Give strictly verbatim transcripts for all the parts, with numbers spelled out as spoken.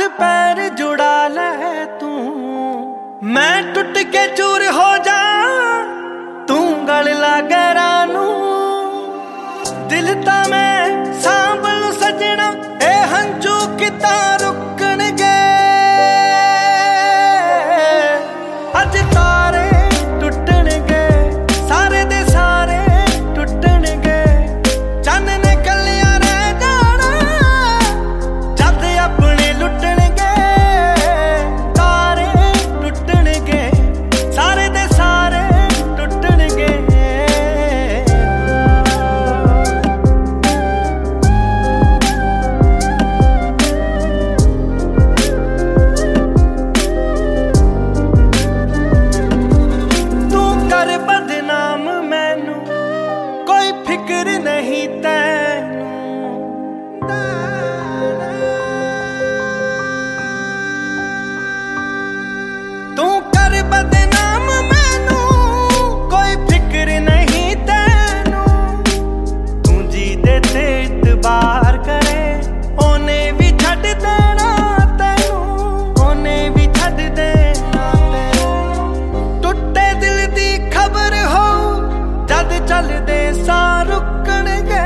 पैर जुड़ा ले तू, मैं टुट के चूर हो जा, तू गल लागे रानू। दिल ता मैं सांभलू सजना, ए हंझू किता रुकणगे। अज तारे टुटणगे, सारे दे सारे टुटणगे। चन्न ने कलियां रह जाना, जद अपने लुटणगे। तारे टुटणगे, सारे दे सारे टुटणगे। फिक्र नहीं तैनू, तू कर बदनाम मैनू, कोई फिक्र नहीं तैनू। तू जी दे ते इतबार करे, ओने भी छड्ड देना तैनू, ओने भी छड्ड देना तैनू। टुटे दिल दी खबर हो, जद चलदे सा रुकणगे।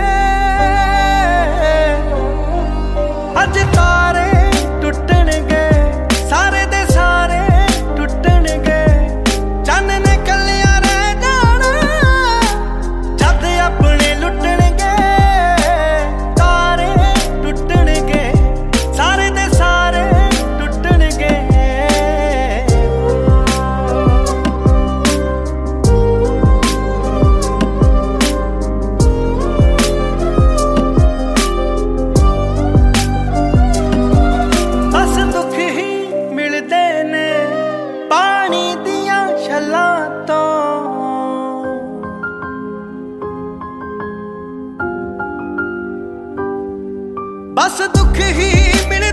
अज तारे टुटणगे, सारे दे सारे टुटणगे। चन्न ने कलियां रह जाना, जद अपने लुटणगे। तारे टुटणगे, सारे दे सारे टुटणगे। बस दुख ही मिल